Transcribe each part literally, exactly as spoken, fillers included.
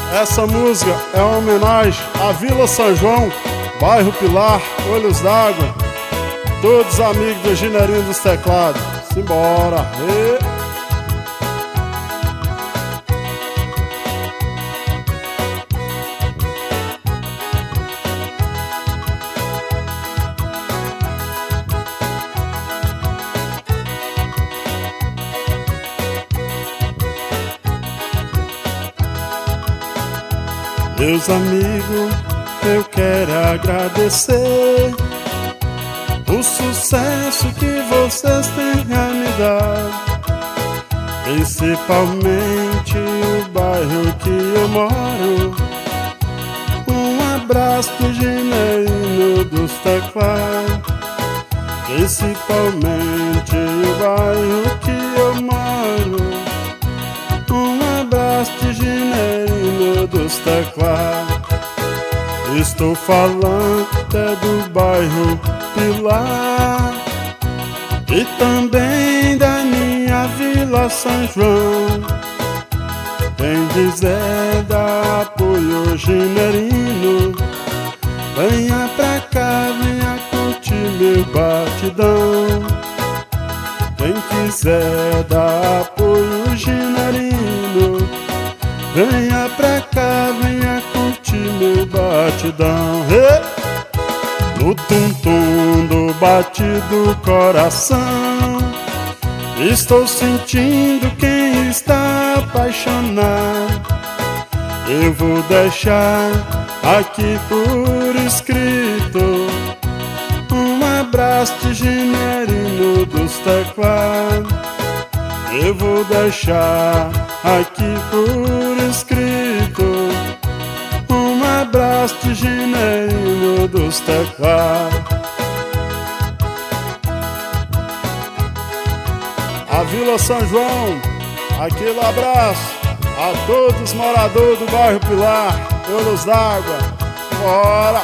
Essa música é uma homenagem à Vila São João, bairro Pilar, Olhos d'Água. Todos amigos do Gineirinho dos Teclados. Simbora! E... Meus amigos, eu quero agradecer o sucesso que vocês têm a me dar, principalmente o bairro que eu moro. Um abraço do Gineirinho dos Teclados, principalmente o bairro que eu moro. Um abraço de Gineirinho dos Teclados. Estou falando até do bairro Pilar e também da minha Vila São João. Quem quiser dar apoio ao Gineirinho, venha pra cá, venha curtir meu batidão. Quem quiser dar apoio ao Gineirinho, venha pra cá, venha curtir meu batidão. Hey! No tum-tum do batido coração, estou sentindo quem está apaixonado. Eu vou deixar aqui por escrito um abraço de Gineirinho dos Teclados. Eu vou deixar aqui por escrito um abraço de Gineirinho dos Teclados. A Vila São João, aquele abraço a todos os moradores do bairro Pilar, Olhos d'Água. Bora!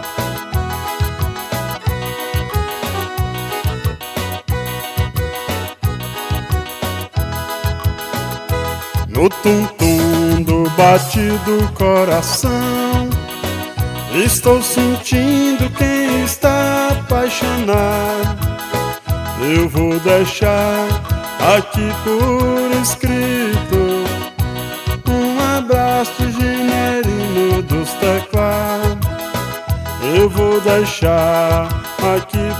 No tum-tum do batido coração, estou sentindo quem está apaixonado. Eu vou deixar aqui por escrito um abraço de Gineirinho dos Teclados. Eu vou deixar aqui